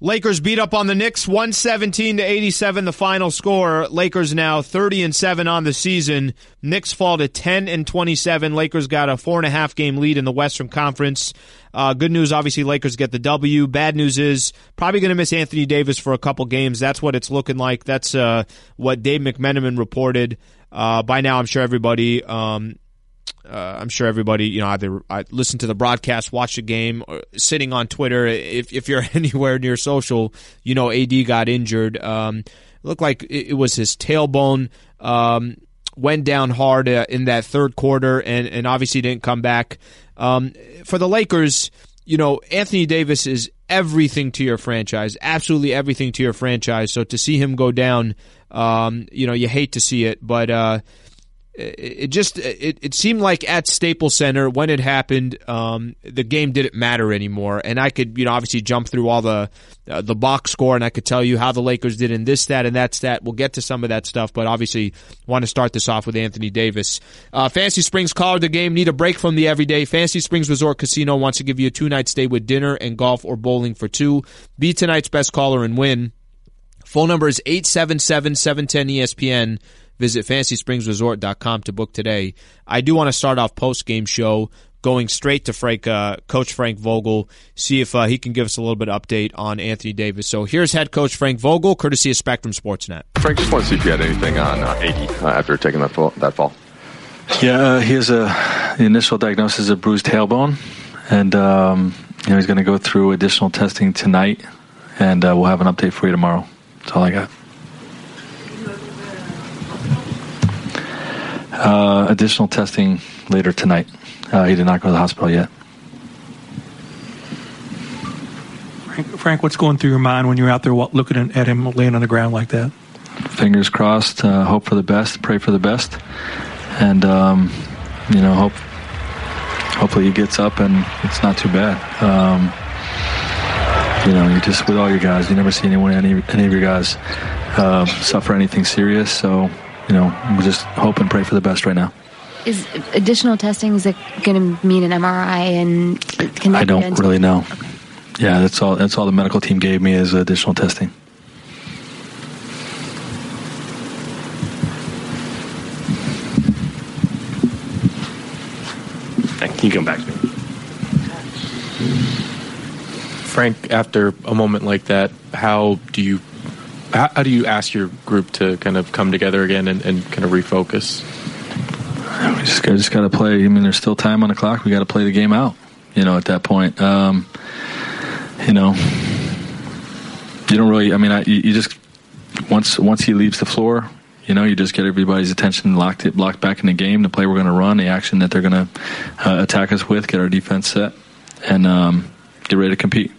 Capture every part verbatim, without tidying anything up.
Lakers beat up on the Knicks, one seventeen to eighty-seven, the final score. Lakers now thirty and seven on the season. Knicks fall to ten and twenty-seven. Lakers got a four and a half game lead in the Western Conference. Uh, good news, obviously, Lakers get the W. Bad news is probably going to miss Anthony Davis for a couple games. That's what it's looking like. That's uh, what Dave McMenamin reported. Uh, by now, I'm sure everybody... Um, Uh, I'm sure everybody, you know, either I listen to the broadcast, watch the game, or sitting on Twitter. If if you're anywhere near social, you know, A D got injured. Um, it looked like it, it was his tailbone. Um, went down hard uh, in that third quarter, and and obviously didn't come back. Um, for the Lakers, you know, Anthony Davis is everything to your franchise, absolutely everything to your franchise. So to see him go down, um, you know, you hate to see it, but. Uh, It just it, it seemed like at Staples Center when it happened, um, the game didn't matter anymore, and I could you know obviously jump through all the uh, the box score, and I could tell you how the Lakers did in this stat and that stat. We'll get to some of that stuff, but obviously want to start this off with Anthony Davis. Uh, Fantasy Springs caller of the game, need a break from the everyday. Fantasy Springs Resort Casino wants to give you a two night stay with dinner and golf or bowling for two. Be tonight's best caller and win. Phone number is eight seven seven, seven one zero, E S P N. Visit fantasy springs resort dot com to book today. I do want to start off post-game show going straight to Frank, uh, Coach Frank Vogel, see if uh, he can give us a little bit of update on Anthony Davis. So here's head coach Frank Vogel, courtesy of Spectrum Sportsnet. Frank, just want to see if you had anything on uh, A D uh, after taking that fall. That fall. Yeah, uh, he has a the initial diagnosis of bruised tailbone, and um, you know he's going to go through additional testing tonight, and uh, we'll have an update for you tomorrow. That's all I got. Uh, additional testing later tonight. Uh, he did not go to the hospital yet. Frank, Frank, what's going through your mind when you're out there looking at him laying on the ground like that? Fingers crossed. Uh, hope for the best. Pray for the best. And, um, you know, hope hopefully he gets up and it's not too bad. Um, you know, you just, with all your guys, you never see anyone, any, any of your guys uh, suffer anything serious. So, you know, we'll just hope and pray for the best right now. Is additional testing, is it going to mean an M R I? And can that I don't really know. Okay. Yeah, that's all. That's all the medical team gave me is additional testing. Can you come back to me? Frank, after a moment like that, how do you how, how do you ask your group to kind of come together again and, and kind of refocus? We just got, just got to play. I mean, there's still time on the clock. We got to play the game out. You know, at that point, um, you know, you don't really. I mean, I, you, you just once once he leaves the floor, you know, you just get everybody's attention locked it locked back in the game, the play we're going to run, the action that they're going to uh, attack us with, get our defense set, and um, get ready to compete.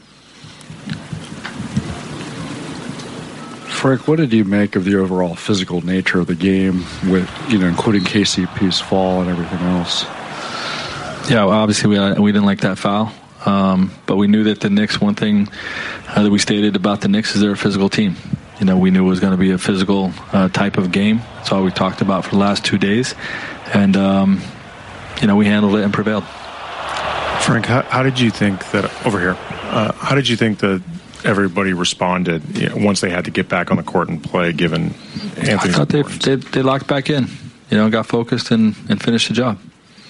Frank, what did you make of the overall physical nature of the game, with you know, including K C P's fall and everything else? Yeah, well, obviously we uh, we didn't like that foul, um, but we knew that the Knicks. One thing uh, that we stated about the Knicks is they're a physical team. You know, we knew it was going to be a physical uh, type of game. That's all we talked about for the last two days, and um, you know, we handled it and prevailed. Frank, how, how did you think that over here? Uh, how did you think that everybody responded, you know, once they had to get back on the court and play, given Anthony's I thought they, they they locked back in, you know, got focused and, and finished the job.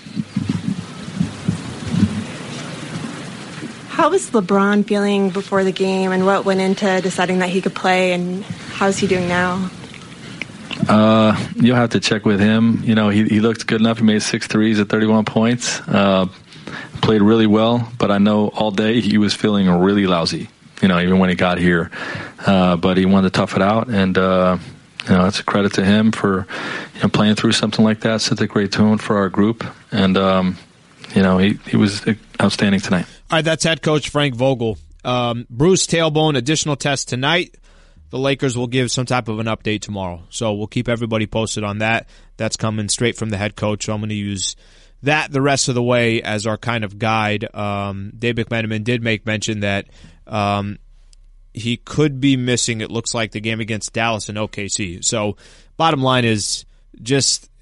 How was LeBron feeling before the game, and what went into deciding that he could play, and how's he doing now? Uh, you'll have to check with him. You know, he, he looked good enough. He made six threes at thirty-one points, uh, played really well, but I know all day he was feeling really lousy. You know, even when he got here, uh, but he wanted to tough it out, and uh, you know, it's a credit to him for you know playing through something like that. Set a great tone for our group, and um, you know, he he was outstanding tonight. All right, that's head coach Frank Vogel. Um, bruised tailbone, additional test tonight. The Lakers will give some type of an update tomorrow, so we'll keep everybody posted on that. That's coming straight from the head coach, so I'm going to use that the rest of the way as our kind of guide. Um, Dave McMenamin did make mention that um, he could be missing, it looks like, the game against Dallas and O K C. So bottom line is just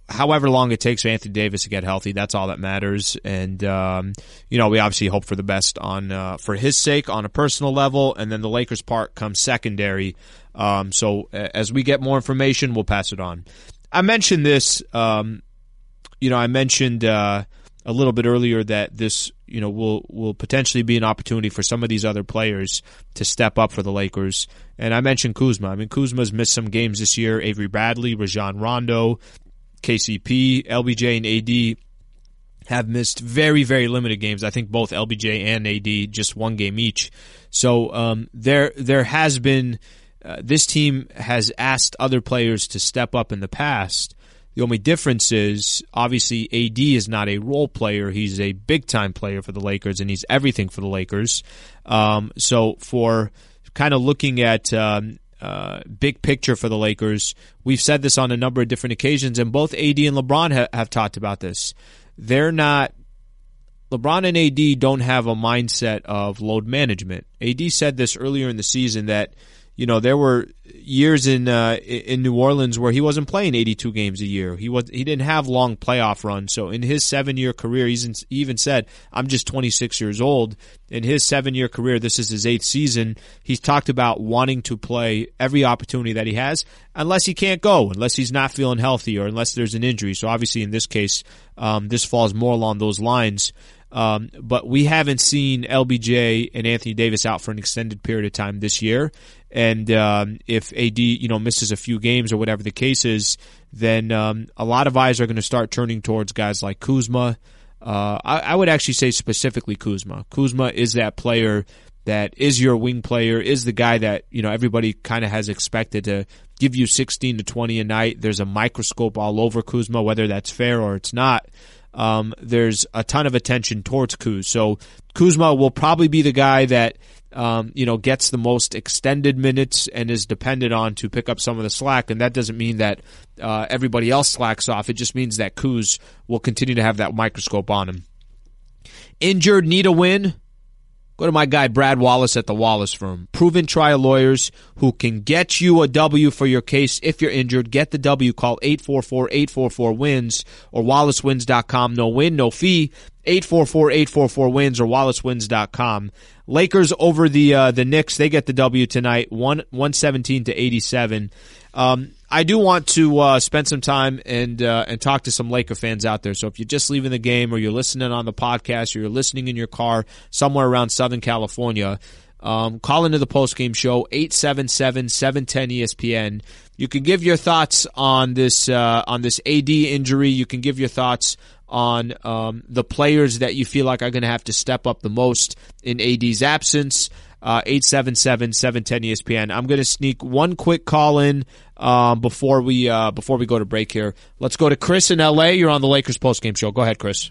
however long it takes for Anthony Davis to get healthy, that's all that matters. And, um, you know, we obviously hope for the best on uh, for his sake on a personal level, and then the Lakers' part comes secondary. Um, so as we get more information, we'll pass it on. I mentioned this, um, you know, I mentioned uh, a little bit earlier that this, you know, will will potentially be an opportunity for some of these other players to step up for the Lakers. And I mentioned Kuzma. I mean, Kuzma's missed some games this year. Avery Bradley, Rajon Rondo, K C P, L B J, and A D have missed very, very limited games. I think both L B J and A D just one game each. So um, there, there has been uh, this team has asked other players to step up in the past. The only difference is, obviously, A D is not a role player. He's a big-time player for the Lakers, and he's everything for the Lakers. Um, so for kind of looking at um, uh, big picture for the Lakers, we've said this on a number of different occasions, and both A D and LeBron ha- have talked about this. They're not – LeBron and A D don't have a mindset of load management. A D said this earlier in the season that – you know, there were years in uh, in New Orleans where he wasn't playing eighty-two games a year. He was he didn't have long playoff runs. So in his seven-year career, he's in, he even said, "I'm just twenty-six years old." In his seven-year career, this is his eighth season. He's talked about wanting to play every opportunity that he has, unless he can't go, unless he's not feeling healthy, or unless there's an injury. So obviously, in this case, um, this falls more along those lines. Um, but we haven't seen L B J and Anthony Davis out for an extended period of time this year. And um, if A D, you know, misses a few games or whatever the case is, then um, a lot of eyes are going to start turning towards guys like Kuzma. Uh, I, I would actually say specifically Kuzma. Kuzma is that player that is your wing player, is the guy that, you know, everybody kind of has expected to give you sixteen to twenty a night. There's a microscope all over Kuzma, whether that's fair or it's not. Um, there's a ton of attention towards Kuz. So Kuzma will probably be the guy that um, you know gets the most extended minutes and is depended on to pick up some of the slack. And that doesn't mean that uh, everybody else slacks off. It just means that Kuz will continue to have that microscope on him. Injured, need a win? Go to my guy Brad Wallace at the Wallace Firm. Proven trial lawyers who can get you a W for your case if you're injured. Get the W. Call eight four four, eight four four, W I N S or wallace wins dot com. No win, no fee. eight four four, eight four four, W I N S or wallace wins dot com. Lakers over the uh, the Knicks. They get the W tonight, one seventeen to eighty-seven. Um, I do want to uh, spend some time and uh, and talk to some Laker fans out there. So if you're just leaving the game, or you're listening on the podcast, or you're listening in your car somewhere around Southern California, um, call into the postgame show eight seven seven, seven one zero, E S P N. You can give your thoughts on this uh, on this A D injury. You can give your thoughts on um, the players that you feel like are going to have to step up the most in A D's absence. Uh, eight seven seven, seven one zero, E S P N. I'm going to sneak one quick call in um, before we uh, before we go to break here. Let's go to Chris in L A. You're on the Lakers postgame show. Go ahead, Chris.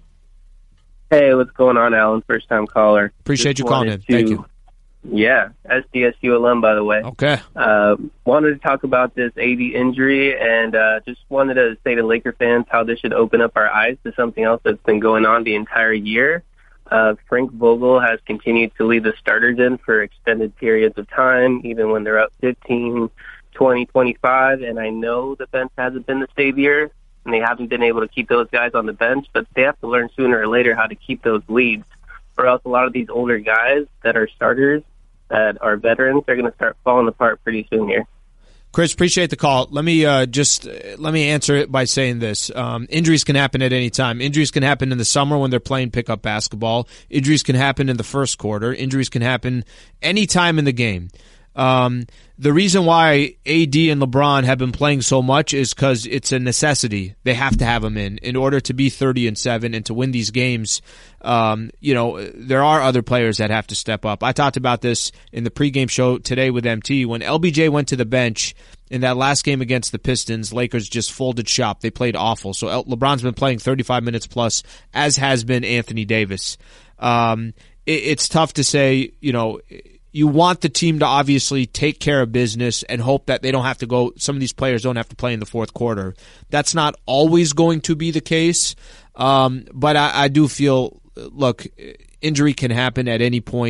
Hey, what's going on, Alan? First time caller. Appreciate Just you calling in. to, Thank you. Yeah, S D S U alum, by the way. Okay. Uh, wanted to talk about this A D injury, and uh, just wanted to say to Laker fans how this should open up our eyes to something else that's been going on the entire year. Uh, Frank Vogel has continued to leave the starters in for extended periods of time, even when they're up fifteen, twenty, twenty-five, and I know the bench hasn't been the savior, and they haven't been able to keep those guys on the bench, but they have to learn sooner or later how to keep those leads, or else a lot of these older guys that are starters, that are veterans, they're going to start falling apart pretty soon here. Chris, appreciate the call. Let me uh, just let me answer it by saying this: um, injuries can happen at any time. Injuries can happen in the summer when they're playing pickup basketball. Injuries can happen in the first quarter. Injuries can happen any time in the game. Um, the reason why A D and LeBron have been playing so much is because it's a necessity. They have to have them in in order to be thirty and seven and to win these games. Um, you know, there are other players that have to step up. I talked about this in the pregame show today with M T. When L B J went to the bench in that last game against the Pistons, Lakers just folded shop. They played awful. So El- LeBron's been playing thirty-five minutes plus, as has been Anthony Davis. Um, it, it's tough to say, you know, you want the team to obviously take care of business and hope that they don't have to go, some of these players don't have to play in the fourth quarter. That's not always going to be the case. Um, but I, I do feel, look, injury can happen at any point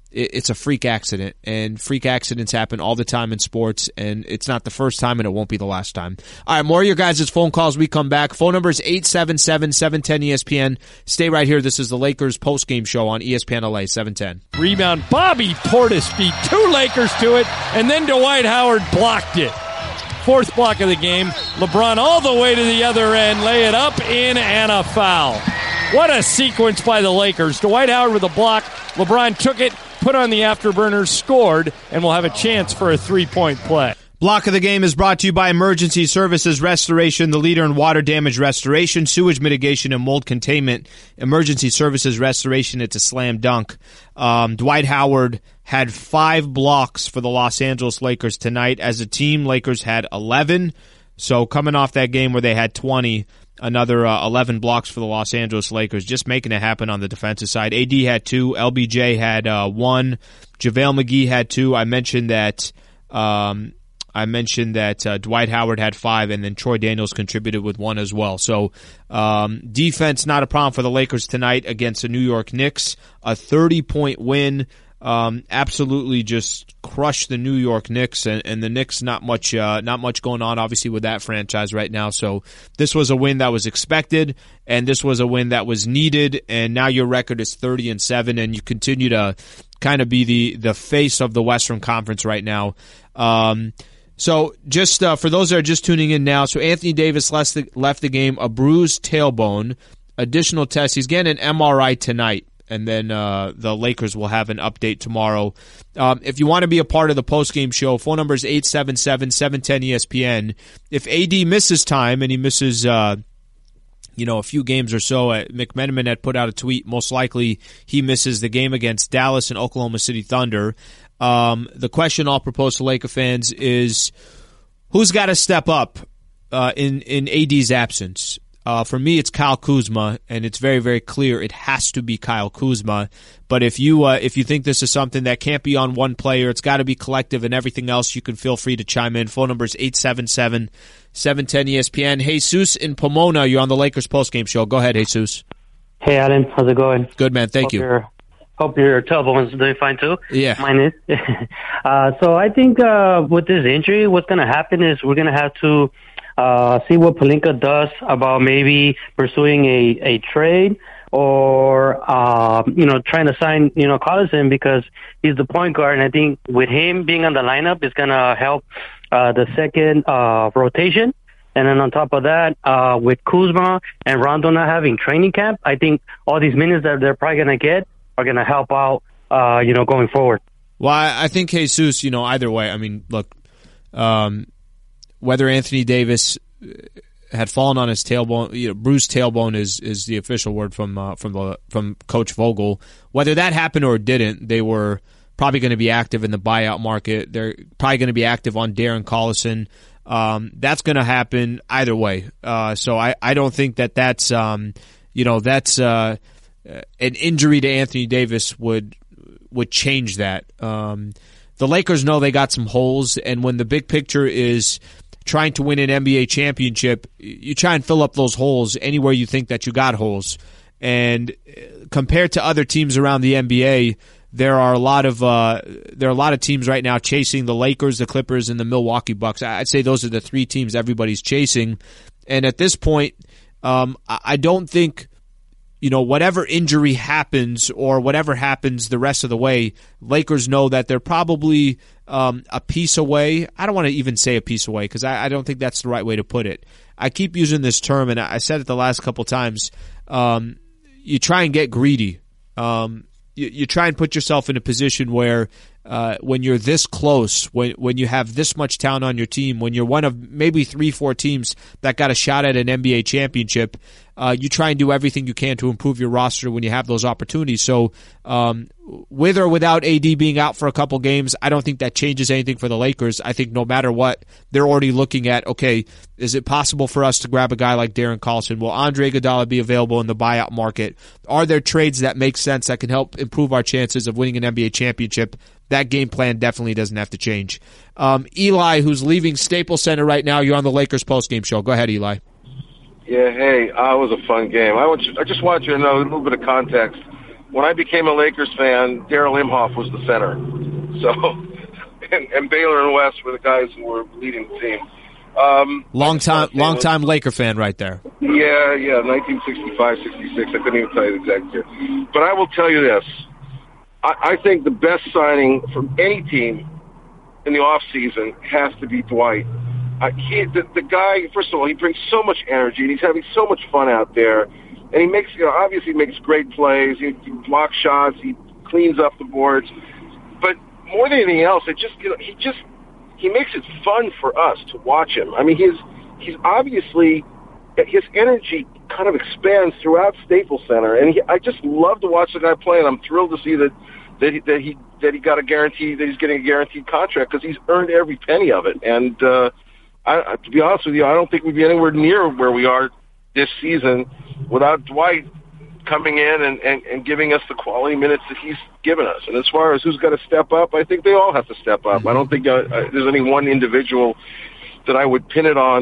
it, it's a freak accident, and freak accidents happen all the time in sports, and it's not the first time, and it won't be the last time. All right, more of your guys' phone calls. We come back. Phone number is eight seven seven, seven one zero, E S P N. Stay right here. This is the Lakers postgame show on E S P N L A, seven ten. Rebound. Bobby Portis beat two Lakers to it, and then Dwight Howard blocked it. Fourth block of the game. LeBron all the way to the other end. Lay it up, in, and a foul. What a sequence by the Lakers. Dwight Howard with a block. LeBron took it, put on the afterburners, scored, and will have a chance for a three-point play. Block of the game is brought to you by Emergency Services Restoration, the leader in water damage restoration, sewage mitigation, and mold containment. Emergency Services Restoration, it's a slam dunk. Um, Dwight Howard had five blocks for the Los Angeles Lakers tonight. As a team, Lakers had eleven. So coming off that game where they had twenty, another uh, eleven blocks for the Los Angeles Lakers, just making it happen on the defensive side. A D had two. L B J had uh, one. JaVale McGee had two. I mentioned that um, I mentioned that uh, Dwight Howard had five, and then Troy Daniels contributed with one as well. So um, defense not a problem for the Lakers tonight against the New York Knicks. A thirty-point win. Um, absolutely just crushed the New York Knicks, and, and the Knicks not much, uh, not much going on obviously with that franchise right now. So this was a win that was expected, and this was a win that was needed. And now your record is thirty and seven, and you continue to kind of be the the face of the Western Conference right now. Um, so just uh, for those that are just tuning in now, so Anthony Davis left the, left the game, a bruised tailbone, additional tests. He's getting an M R I tonight. And then uh, the Lakers will have an update tomorrow. Um, if you want to be a part of the postgame show, phone number is eight seven seven, seven one zero, E S P N. If A D misses time, and he misses uh, you know, a few games or so, uh, McMenamin had put out a tweet, most likely he misses the game against Dallas and Oklahoma City Thunder. Um, the question I'll propose to Laker fans is, who's got to step up uh, in, in A D's absence? Uh, for me, it's Kyle Kuzma, and it's very, very clear it has to be Kyle Kuzma. But if you uh, if you think this is something that can't be on one player, it's got to be collective, and everything else, you can feel free to chime in. Phone number is eight seven seven, seven one zero, E S P N. Jesus in Pomona, you're on the Lakers postgame show. Go ahead, Jesus. Hey, Alan. How's it going? Good, man. Thank hope you. Your, hope your telephone's doing fine, too. Yeah. Mine is. uh, so I think uh, with this injury, what's going to happen is we're going to have to Uh, see what Pelinka does about maybe pursuing a, a trade or, uh, you know, trying to sign, you know, Collison because he's the point guard. And I think with him being on the lineup, it's going to help uh, the second uh, rotation. And then on top of that, uh, with Kuzma and Rondo not having training camp, I think all these minutes that they're probably going to get are going to help out, uh, you know, going forward. Well, I think Jesus, you know, either way, I mean, look, um, whether Anthony Davis had fallen on his tailbone, you know, bruised tailbone is, is the official word from uh, from the, from Coach Vogel. Whether that happened or didn't, they were probably going to be active in the buyout market. They're probably going to be active on Darren Collison. Um, that's going to happen either way. Uh, so I, I don't think that that's um, you know that's uh, an injury to Anthony Davis would would change that. Um, the Lakers know they got some holes, and when the big picture is trying to win an N B A championship, you try and fill up those holes anywhere you think that you got holes. And compared to other teams around the N B A, there are a lot of uh, there are a lot of teams right now chasing the Lakers, the Clippers, and the Milwaukee Bucks. I'd say those are the three teams everybody's chasing. And at this point, um, I don't think, you know, whatever injury happens or whatever happens the rest of the way, Lakers know that they're probably um, a piece away. I don't want to even say a piece away because I, I don't think that's the right way to put it. I keep using this term, and I said it the last couple times. Um, you try and get greedy. Um, you, you try and put yourself in a position where uh, when you're this close, when when you have this much talent on your team, when you're one of maybe three, four teams that got a shot at an N B A championship, uh, you try and do everything you can to improve your roster when you have those opportunities. So um, with or without A D being out for a couple games, I don't think that changes anything for the Lakers. I think no matter what, they're already looking at, okay, is it possible for us to grab a guy like Darren Collison? Will Andre Iguodala be available in the buyout market? Are there trades that make sense that can help improve our chances of winning an N B A championship? That game plan definitely doesn't have to change. Um, Eli, who's leaving Staples Center right now, you're on the Lakers postgame show. Go ahead, Eli. Yeah, hey, uh, it was a fun game. I, want you, I just want you to know a little bit of context when I became a Lakers fan, Darryl Imhoff was the center. So, and, and Baylor and West were the guys who were leading the team. Um, long time, long time Laker fan right there. Yeah, yeah, nineteen sixty-five, sixty-six. I couldn't even tell you the exact year. But I will tell you this. I, I think the best signing from any team in the off season has to be Dwight. Uh, he, the, the guy, first of all, he brings so much energy, and he's having so much fun out there. And he makes, you know, obviously he makes great plays. He, he blocks shots. He cleans up the boards. But more than anything else, it just, you know, he just, he makes it fun for us to watch him. I mean, he's, he's obviously, his energy kind of expands throughout Staples Center, and he, I just love to watch the guy play, and I'm thrilled to see that, that he, that he, that he got a guarantee, that he's getting a guaranteed contract, because he's earned every penny of it. And, uh, I, to be honest with you, I don't think we'd be anywhere near where we are this season without Dwight coming in and, and, and giving us the quality minutes that he's given us. And as far as who's got to step up, I think they all have to step up. I don't think uh, there's any one individual that I would pin it on.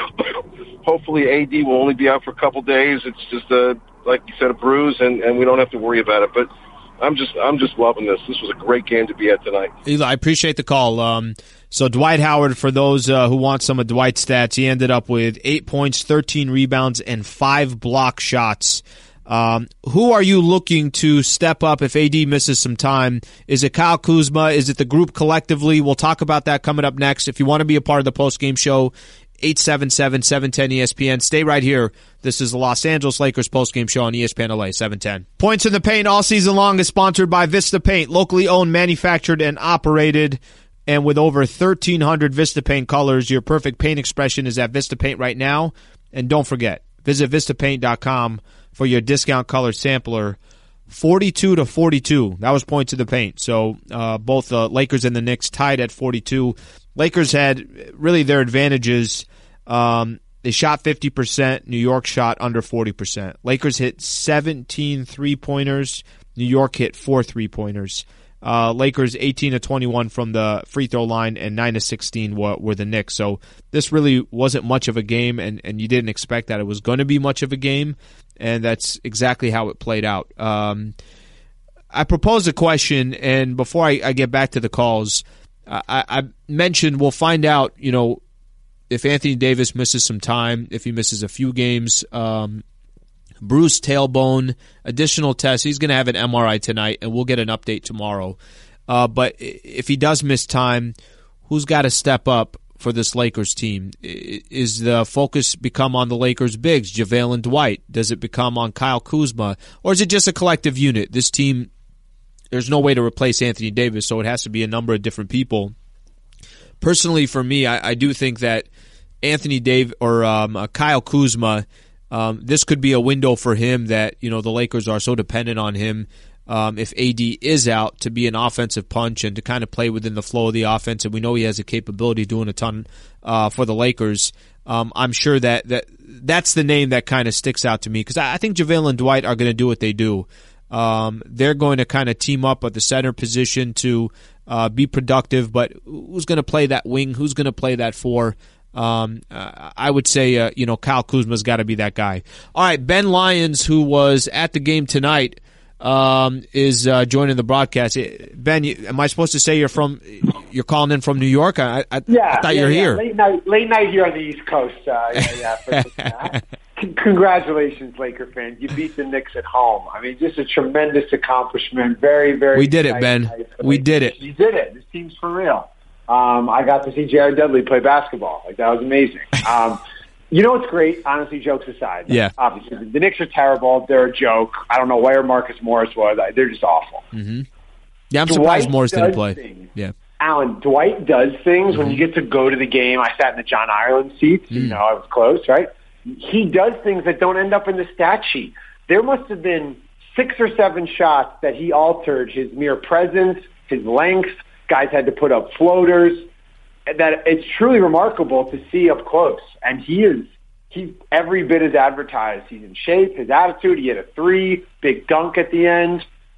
Hopefully A D will only be out for a couple days. It's just, a, like you said, a bruise, and, and we don't have to worry about it. But I'm just I'm just loving this. This was a great game to be at tonight. Eli, I appreciate the call. Um, so Dwight Howard, for those uh, who want some of Dwight's stats, he ended up with eight points, thirteen rebounds, and five block shots. Um, who are you looking to step up if A D misses some time? Is it Kyle Kuzma? Is it the group collectively? We'll talk about that coming up next. If you want to be a part of the post-game show, eight seven seven, seven one zero, E S P N. Stay right here. This is the Los Angeles Lakers postgame show on E S P N L A, seven ten. Points in the Paint all season long is sponsored by Vista Paint, locally owned, manufactured, and operated. And with over thirteen hundred Vista Paint colors, your perfect paint expression is at Vista Paint right now. And don't forget, visit vista paint dot com for your discount color sampler. forty-two to forty-two. That was points in the paint. So uh, both the Lakers and the Knicks tied at forty-two. Lakers had really their advantages. Um, they shot fifty percent. New York shot under forty percent. Lakers hit seventeen three-pointers. New York hit four three-pointers. Uh, Lakers eighteen to twenty-one from the free throw line, and nine to sixteen were, were the Knicks. So this really wasn't much of a game, and, and you didn't expect that it was going to be much of a game, and that's exactly how it played out. Um, I proposed a question, and before I, I get back to the calls, I, I mentioned we'll find out, you know, if Anthony Davis misses some time, if he misses a few games, um, bruised tailbone, additional tests. He's going to have an M R I tonight, and we'll get an update tomorrow. Uh, but if he does miss time, who's got to step up for this Lakers team? Is the focus become on the Lakers bigs, JaVale and Dwight? Does it become on Kyle Kuzma? Or is it just a collective unit? This team, there's no way to replace Anthony Davis, so it has to be a number of different people. Personally, for me, I, I do think that Anthony Davis or um, uh, Kyle Kuzma, um, this could be a window for him that, you know, the Lakers are so dependent on him um, if A D is out to be an offensive punch and to kind of play within the flow of the offense. And we know he has a capability of doing a ton uh, for the Lakers. Um, I'm sure that, that that's the name that kind of sticks out to me because I, I think JaVale and Dwight are going to do what they do. Um, they're going to kind of team up at the center position to uh, be productive, but who's going to play that wing? Who's going to play that four? Um, uh, I would say, uh, you know, Kyle Kuzma's got to be that guy. All right, Ben Lyons, who was at the game tonight, um, is uh, joining the broadcast. Ben, you, am I supposed to say you're from? You're calling in from New York? I, I, yeah, I thought yeah, you were yeah. here. Late night, late night here on the East Coast. Uh, yeah, yeah. For, uh, c- congratulations, Laker fans! You beat the Knicks at home. I mean, just a tremendous accomplishment. Very, very. We did it, Ben. We did it. You did it. This team's for real. Um, I got to see Jared Dudley play basketball. Like that was amazing. Um, you know what's great? Honestly, jokes aside. Yeah. Obviously, the Knicks are terrible. They're a joke. I don't know where Marcus Morris was. They're just awful. Mm-hmm. Yeah, I'm Dwight surprised Morris didn't play. Things. Yeah. Alan, Dwight does things Mm-hmm. when you get to go to the game. I sat in the John Ireland seats. Mm. You know, I was close, right? He does things that don't end up in the stat sheet. There must have been six or seven shots that he altered his mere presence, his length. Guys had to put up floaters. That it's truly remarkable to see up close. And he is he every bit as advertised. He's in shape. His attitude. He had a three, big dunk at the end.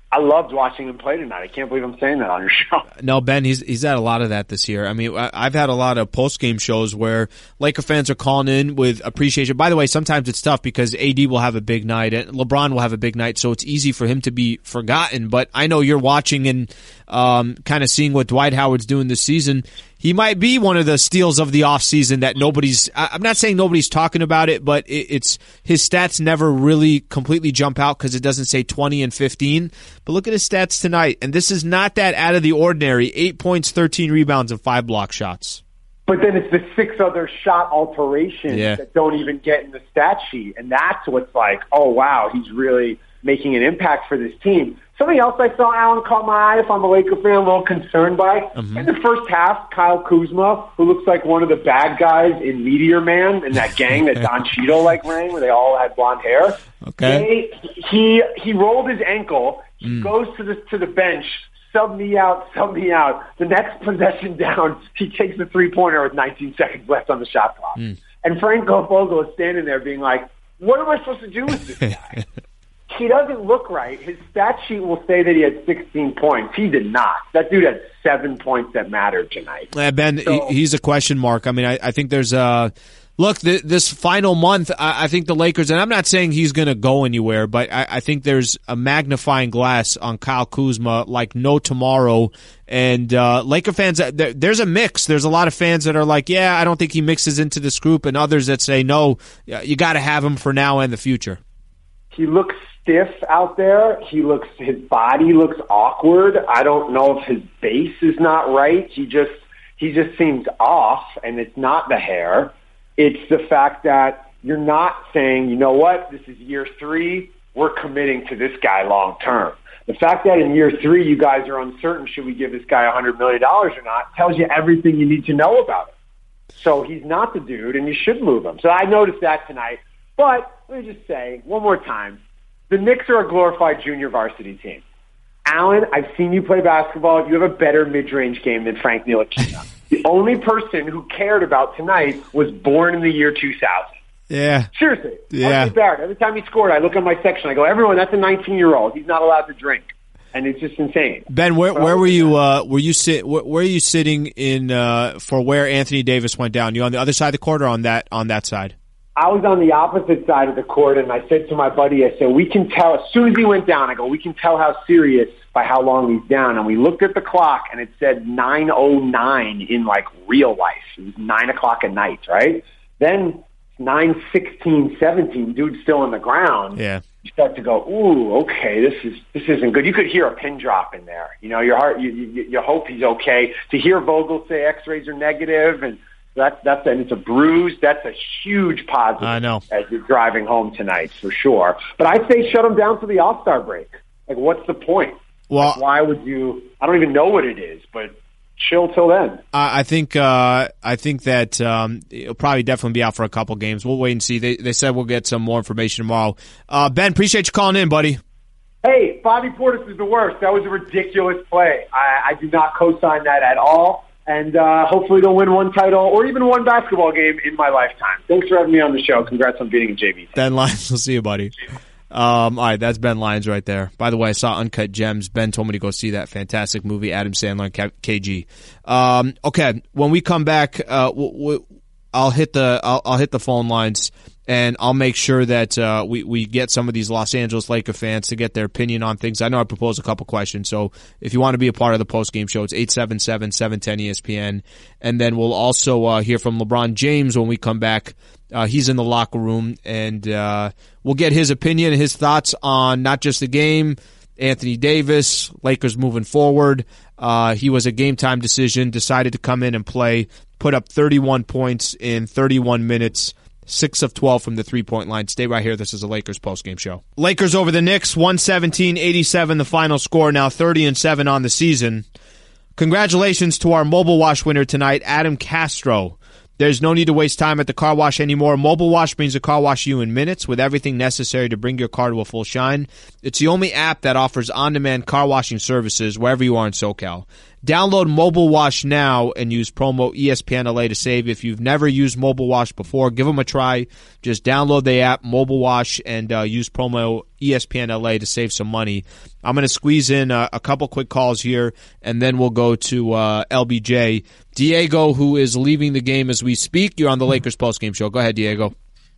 I loved watching him play tonight. I can't believe I'm saying that on your show. No, Ben, he's he's had a lot of that this year. I mean, I've had a lot of post-game shows where Laker fans are calling in with appreciation. By the way, sometimes it's tough because A D will have a big night and LeBron will have a big night, so it's easy for him to be forgotten. But I know you're watching and um, kind of seeing what Dwight Howard's doing this season. He might be one of the steals of the offseason that nobody's – I'm not saying nobody's talking about it, but it, it's his stats never really completely jump out because it doesn't say twenty and fifteen. But look at his stats tonight, and this is not that out of the ordinary. Eight points, thirteen rebounds, and five block shots. But then it's the six other shot alterations yeah. that don't even get in the stat sheet, and that's what's like, oh, wow, he's really making an impact for this team. Something else I saw, Alan, caught my eye, if I'm a Laker fan, a little concerned by. Mm-hmm. In the first half, Kyle Kuzma, who looks like one of the bad guys in Meteor Man, in that gang that Don Cheadle like ran, where they all had blonde hair. Okay. They, he he rolled his ankle. He mm. goes to the to the bench. Sub me out, sub me out. The next possession down, he takes the three-pointer with nineteen seconds left on the shot clock. Mm. And Frank Vogel is standing there being like, what am I supposed to do with this guy? He doesn't look right. His stat sheet will say that he had sixteen points. He did not. That dude had seven points that mattered tonight. Yeah, Ben, so, he, he's a question mark. I mean, I, I think there's a look. Th- this final month, I, I think the Lakers, and I'm not saying he's going to go anywhere, but I, I think there's a magnifying glass on Kyle Kuzma like no tomorrow. And uh, Laker fans, there, there's a mix. There's a lot of fans that are like, yeah, I don't think he mixes into this group, and others that say, no, you got to have him for now and the future. He looks stiff out there. He looks, his body looks awkward. I don't know if his base is not right. He just, he just seems off, and it's not the hair. It's the fact that you're not saying, you know what, this is year three, we're committing to this guy long term. The fact that in year three you guys are uncertain, should we give this guy one hundred million dollars or not, tells you everything you need to know about him. So he's not the dude, and you should move him. So I noticed that tonight. But let me just say, one more time, the Knicks are a glorified junior varsity team. Alan, I've seen you play basketball. You have a better mid-range game than Frank Ntilikina. The only person who cared about tonight was born in the year two thousand. Yeah. Seriously. Yeah. R J Barrett, every time he scored, I look at my section, I go, everyone, that's a nineteen-year-old. He's not allowed to drink. And it's just insane. Ben, where where were you? Uh, were you sit? Where, where are you sitting in uh, for where Anthony Davis went down? You on the other side of the court or on that on that side? I was on the opposite side of the court, and I said to my buddy, I said, we can tell, as soon as he went down, I go, we can tell how serious by how long he's down. And we looked at the clock, and it said nine oh nine in, like, real life. It was nine o'clock at night, right? Then nine sixteen, seventeen, dude's still on the ground. Yeah. You start to go, ooh, okay, this is this isn't good. You could hear a pin drop in there. You know, your heart, you, you, you hope he's okay. To hear Vogel say X-rays are negative, and that's that's and it's a bruise. That's a huge positive. I know. As you're driving home tonight, for sure. But I'd say shut him down for the All-Star break. Like, what's the point? Well, like, why would you? I don't even know what it is, but chill till then. I think uh, I think that um, it'll probably definitely be out for a couple games. We'll wait and see. They they said we'll get some more information tomorrow. Uh, Ben, appreciate you calling in, buddy. Hey, Bobby Portis is the worst. That was a ridiculous play. I, I do not co-sign that at all. And uh, hopefully they'll win one title or even one basketball game in my lifetime. Thanks for having me on the show. Congrats on beating a J V. Ben Lyons, we'll see you, buddy. Um, all right, that's Ben Lyons right there. By the way, I saw Uncut Gems. Ben told me to go see that fantastic movie, Adam Sandler and K G. Um, okay, when we come back, uh, we'll, we'll, I'll hit the I'll, I'll hit the phone lines, and I'll make sure that uh, we we get some of these Los Angeles Laker fans to get their opinion on things. I know I proposed a couple questions, so if you want to be a part of the post game show, it's eight seven seven, seven one zero, E S P N, and then we'll also uh, hear from LeBron James when we come back. Uh, he's in the locker room, and uh, we'll get his opinion, his thoughts on not just the game, Anthony Davis, Lakers moving forward. Uh, he was a game-time decision, decided to come in and play, put up thirty-one points in thirty-one minutes, six of twelve from the three-point line. Stay right here. This is the Lakers postgame show. Lakers over the Knicks, one seventeen eighty-seven the final score, now thirty and seven on the season. Congratulations to our Mobile Wash winner tonight, Adam Castro. There's no need to waste time at the car wash anymore. Mobile Wash brings the car wash to you in minutes with everything necessary to bring your car to a full shine. It's the only app that offers on-demand car washing services wherever you are in SoCal. Download Mobile Wash now and use promo E S P N L A to save. If you've never used Mobile Wash before, give them a try. Just download the app, Mobile Wash, and uh, use promo E S P N L A to save some money. I'm going to squeeze in a, a couple quick calls here, and then we'll go to uh, L B J. Diego, who is leaving the game as we speak. You're on the Lakers postgame show. Go ahead, Diego.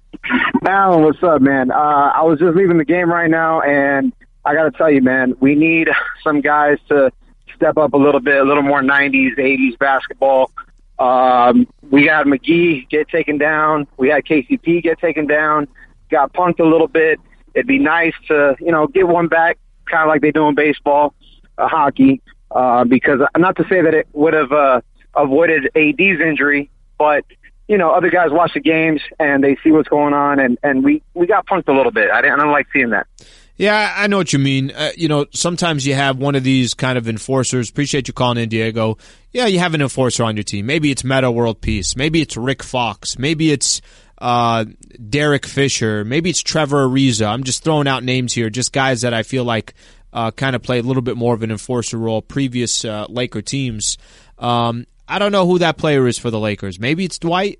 Alan, what's up, man? Uh, I was just leaving the game right now, and I got to tell you, man, we need some guys to step up a little bit, a little more nineties, eighties basketball. Um, we got McGee get taken down. We had K C P get taken down. Got punked a little bit. It'd be nice to, you know, get one back, kind of like they do in baseball, uh, hockey, uh, because not to say that it would have uh, avoided A D's injury, but, you know, other guys watch the games and they see what's going on, and, and we, we got punked a little bit. I, didn't, I don't like seeing that. Yeah, I know what you mean. Uh, you know, sometimes you have one of these kind of enforcers. Appreciate you calling in, Diego. Yeah, you have an enforcer on your team. Maybe it's Meta World Peace. Maybe it's Rick Fox. Maybe it's uh, Derek Fisher. Maybe it's Trevor Ariza. I'm just throwing out names here, just guys that I feel like uh, kind of play a little bit more of an enforcer role, previous uh, Laker teams. Um, I don't know who that player is for the Lakers. Maybe it's Dwight.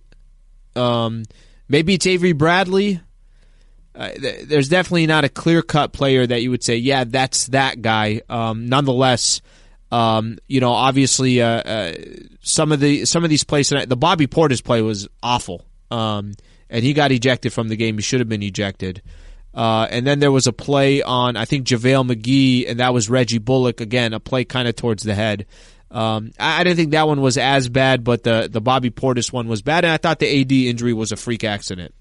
Um, maybe it's Avery Bradley. Uh, th- there's definitely not a clear-cut player that you would say, yeah, that's that guy. Um, nonetheless, um, you know, obviously, uh, uh, some of the some of these plays tonight, the Bobby Portis play was awful, um, and he got ejected from the game. He should have been ejected. Uh, and then there was a play on, I think, JaVale McGee, and that was Reggie Bullock again, a play kind of towards the head. Um, I, I didn't think that one was as bad, but the the Bobby Portis one was bad, and I thought the A D injury was a freak accident.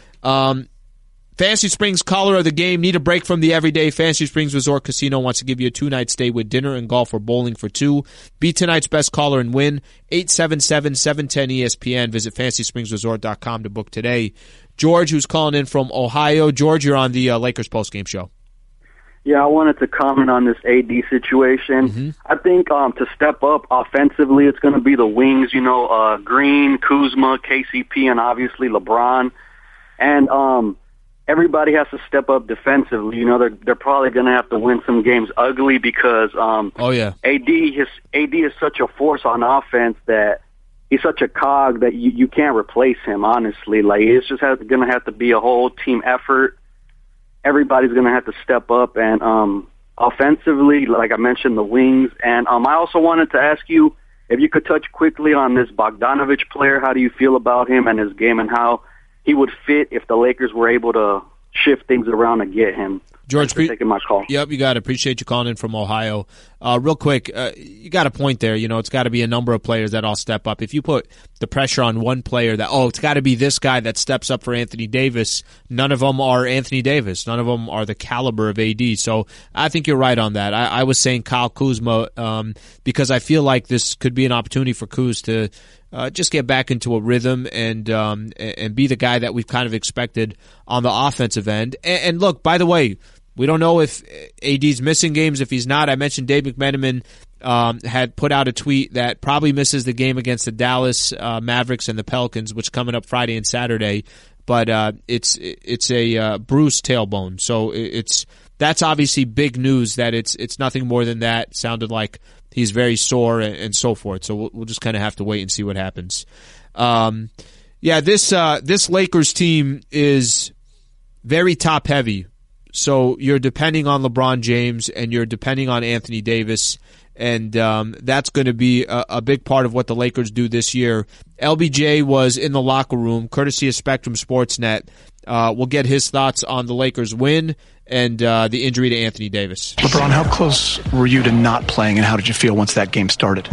Um, Fantasy Springs caller of the game. Need a break from the everyday. Fantasy Springs Resort Casino wants to give you a two-night stay with dinner and golf or bowling for two. Be tonight's best caller and win. eight seven seven, seven one zero, E S P N. Visit fantasy springs resort dot com to book today. George, who's calling in from Ohio. George, you're on the uh, Lakers postgame show. Yeah, I wanted to comment on this A D situation. Mm-hmm. I think um, to step up offensively, it's going to be the wings, you know, uh, Green, Kuzma, K C P, and obviously LeBron. And um everybody has to step up defensively. You know, they're they're probably going to have to win some games ugly because um, oh yeah, A D his A D is such a force on offense that he's such a cog that you, you can't replace him. Honestly, like it's just going to have to be a whole team effort. Everybody's going to have to step up, and um, offensively, like I mentioned, the wings. And um, I also wanted to ask you if you could touch quickly on this Bogdanovich player. How do you feel about him and his game, and how he would fit if the Lakers were able to shift things around and get him? George, for taking my call. Yep, you got it. Appreciate you calling in from Ohio. Uh, real quick, uh, you got a point there. You know, it's got to be a number of players that all step up. If you put the pressure on one player that, oh, it's got to be this guy that steps up for Anthony Davis, none of them are Anthony Davis. None of them are the caliber of A D. So I think you're right on that. I, I was saying Kyle Kuzma um, because I feel like this could be an opportunity for Kuz to Uh, just get back into a rhythm and um, and be the guy that we've kind of expected on the offensive end. And, and look, by the way, we don't know if A D's missing games. If he's not, I mentioned Dave McMenamin um, had put out a tweet that probably misses the game against the Dallas uh, Mavericks and the Pelicans, which coming up Friday and Saturday. But uh, it's it's a uh, bruised tailbone, so it's that's obviously big news. That it's it's nothing more than that. Sounded like he's very sore and, and so forth. So we'll, we'll just kind of have to wait and see what happens. Um, yeah, this uh, this Lakers team is very top heavy. So you're depending on LeBron James and you're depending on Anthony Davis, and um, that's going to be a, a big part of what the Lakers do this year. L B J was in the locker room, courtesy of Spectrum Sportsnet. Uh, we'll get his thoughts on the Lakers' win and uh, the injury to Anthony Davis. LeBron, how close were you to not playing, and how did you feel once that game started?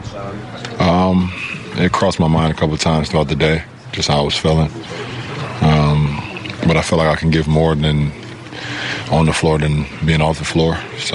Um, it crossed my mind a couple of times throughout the day, just how I was feeling. Um, but I feel like I can give more than on the floor than being off the floor. So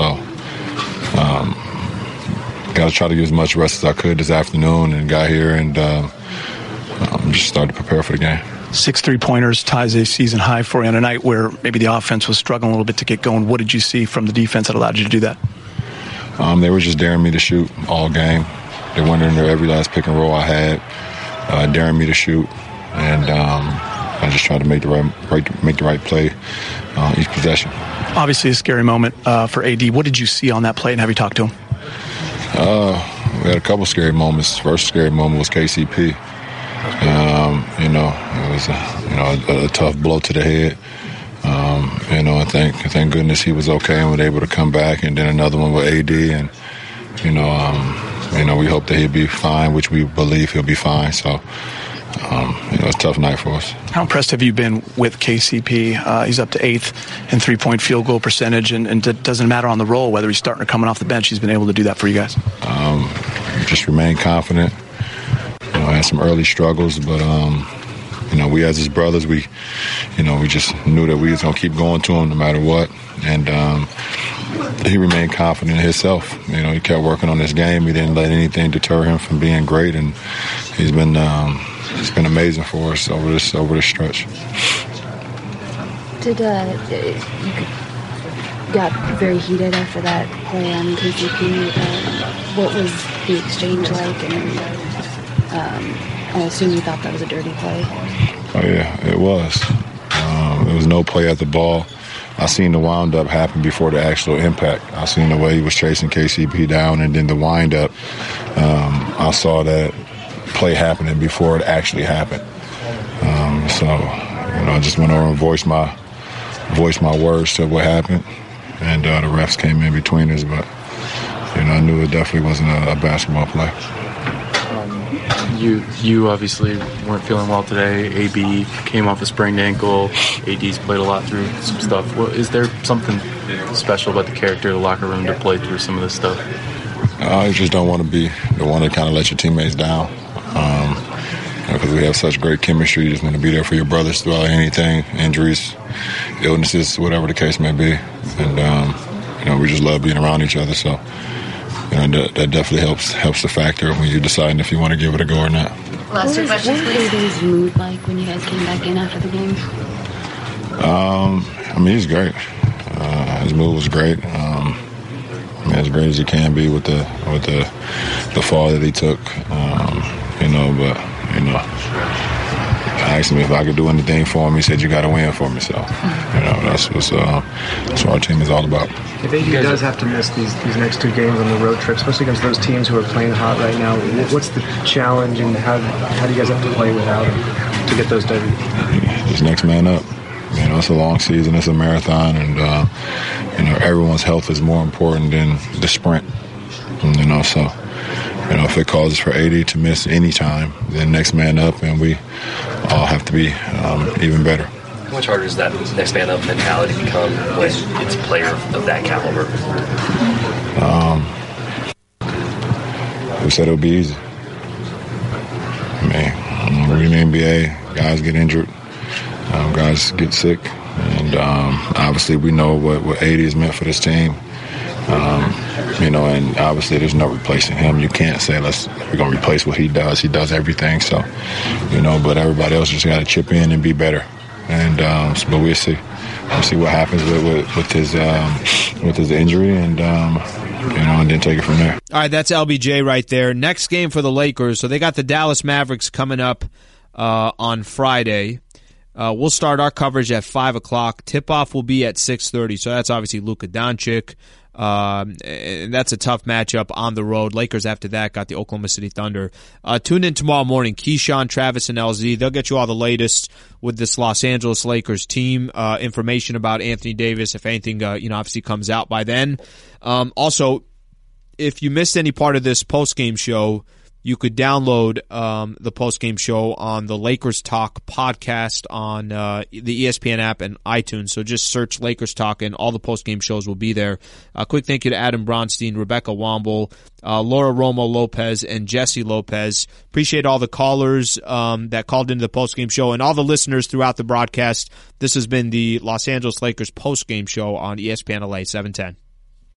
um, got to try to get as much rest as I could this afternoon, and got here and uh, um, just started to prepare for the game. Six three-pointers ties a season high for you on a night where maybe the offense was struggling a little bit to get going. What did you see from the defense that allowed you to do that? Um, they were just daring me to shoot all game. They went into every last pick and roll I had, uh, daring me to shoot, and um, I just tried to make the right, right make the right play uh, each possession. Obviously, a scary moment uh, for A D. What did you see on that play, and have you talked to him? Uh, we had a couple scary moments. First scary moment was K C P. Um, you know, it was a, you know a, a tough blow to the head. Um, you know, I think thank goodness he was okay and was able to come back. And then another one with A D, and you know, um, you know, we hope that he'll be fine, which we believe he'll be fine. So. Um, you know, it's a tough night for us. How impressed have you been with K C P? Uh, he's up to eighth in three-point field goal percentage, and, and it doesn't matter on the roll whether he's starting or coming off the bench. He's been able to do that for you guys. Um, just remain confident. You know, I had some early struggles, but um, you know, we as his brothers, we, you know, we just knew that we was gonna keep going to him no matter what, and um, he remained confident in himself. You know, he kept working on his game. He didn't let anything deter him from being great, and he's been. Um, It's been amazing for us over this over this stretch. Did uh, you got very heated after that play on K C P? Uh, what was the exchange like? And um, I assume you thought that was a dirty play. Oh yeah, it was. Um, there was no play at the ball. I seen the wind up happen before the actual impact. I seen the way he was chasing K C P down, and then the wind up. Um, I saw that play happening before it actually happened. Um, so, you know, I just went over and voiced my voiced my words to what happened, and uh, the refs came in between us. But you know, I knew it definitely wasn't a, a basketball play. Um, you you obviously weren't feeling well today. A B came off a sprained ankle. A D's played a lot through some stuff. Well, is there something special about the character of the locker room to play through some of this stuff? I just don't want to be the one to kind of let your teammates down. Um, because we have such great chemistry, you just want to be there for your brothers throughout anything, injuries, illnesses, whatever the case may be. And, um, you know, we just love being around each other. So, you know, that, that definitely helps helps the factor when you're deciding if you want to give it a go or not. Last two questions, please. What was A D's mood like when you guys came back in after the game? Um, I mean, he's great. Uh, his mood was great. Um, I mean, as great as he can be with the with the the fall that he took. Um, You know, but, you know, I asked him if I could do anything for him. He said, you got to win for me. So, you know, that's, what's, uh, that's what our team is all about. If A D does have to miss these, these next two games on the road trip, especially against those teams who are playing hot right now, what's the challenge and how, how do you guys have to play without him to get those W's? Just next man up. You know, it's a long season. It's a marathon. And, uh, you know, everyone's health is more important than the sprint. And, you know, so... You know, if it causes for A D to miss any time, then next man up, and we all have to be um, even better. How much harder does that next man up mentality become when it's a player of that caliber? Um, who said it would be easy? I mean, we're in the N B A. Guys get injured. Um, guys get sick. And um, obviously we know what, what A D has meant for this team. Um, you know, and obviously there's no replacing him. You can't say, let's we're going to replace what he does. He does everything. So, you know, but everybody else just got to chip in and be better. And um, but we'll see. We'll see what happens with with, with his um, with his injury, and um, you know, and then take it from there. All right, that's L B J right there. Next game for the Lakers. So they got the Dallas Mavericks coming up uh, on Friday. Uh, we'll start our coverage at five o'clock. Tip-off will be at six thirty. So that's obviously Luka Doncic. Um, and that's a tough matchup on the road. Lakers after that got the Oklahoma City Thunder. Uh, tune in tomorrow morning. Keyshawn, Travis, and L Z. They'll get you all the latest with this Los Angeles Lakers team. Uh, information about Anthony Davis, if anything, uh, you know, obviously comes out by then. Um, also, if you missed any part of this post-game show, you could download um, the post-game show on the Lakers Talk podcast on uh, the E S P N app and iTunes. So just search Lakers Talk, and all the post-game shows will be there. A uh, quick thank you to Adam Bronstein, Rebecca Womble, uh, Laura Romo Lopez, and Jesse Lopez. Appreciate all the callers um, that called into the post-game show and all the listeners throughout the broadcast. This has been the Los Angeles Lakers post-game show on E S P N L A seven ten.